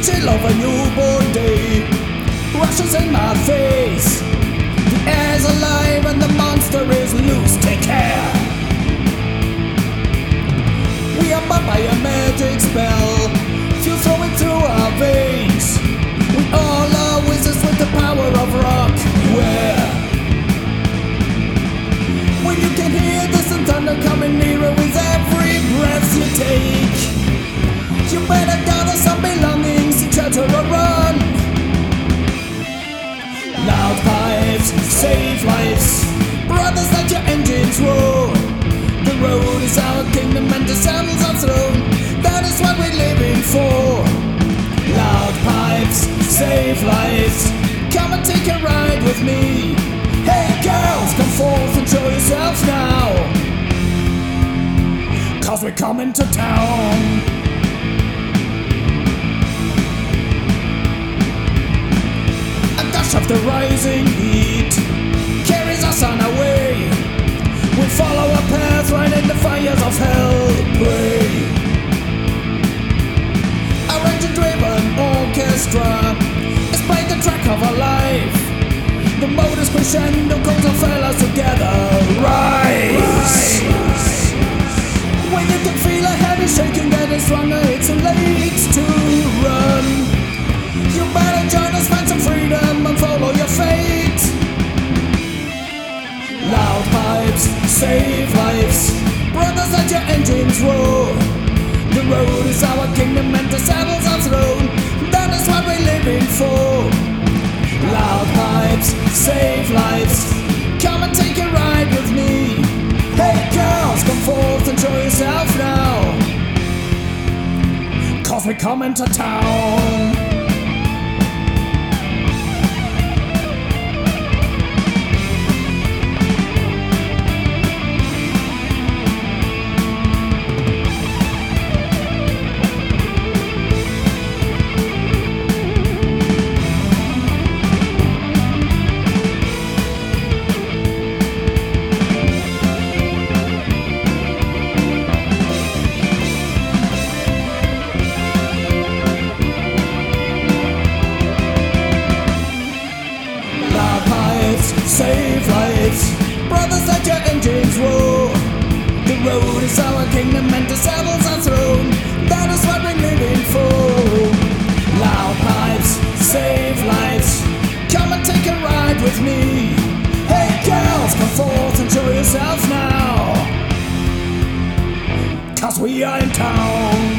chill of a newborn day rushes in my face. The air's alive and the monster is loose, take care. We are bound by a magic spell, fuel flowing through our veins. We all are wizards with the power of rock. Where? When you can hear distant thunder coming nearer with every breath you take, you better gather some belongings, shelter or run. Loud pipes, save lives. Brothers, let your engines roar. The road is our kingdom and the saddle's our throne. That is what we're living for. Loud pipes, save lives. Come and take a ride with me. Hey girls, come forth and show yourselves now, 'cause we're coming to town. Of the rising heat carries us on our way. We follow a path right in the fires of hell. Pray. Our engine-driven orchestra is playing the track of our life. The motors crescendo, calls our fellas together. Rise. When you can feel a heavy shaking, getting stronger, it's too late to run. You better join us, find some freedom and follow your fate. Loud pipes, save lives. Brothers, let your engines roar. The road is our kingdom and the saddle's our throne. That is what we're living for. Loud pipes, save lives. Come and take a ride with me. Hey girls, come forth and show yourself now, 'cause we're coming to town. Save lives. Brothers, let your engines roar. The road is our kingdom and the saddle's our throne. That is what we're living for. Loud pipes, save lives. Come and take a ride with me. Hey girls, come forth and show yourselves now, 'cause we are in town.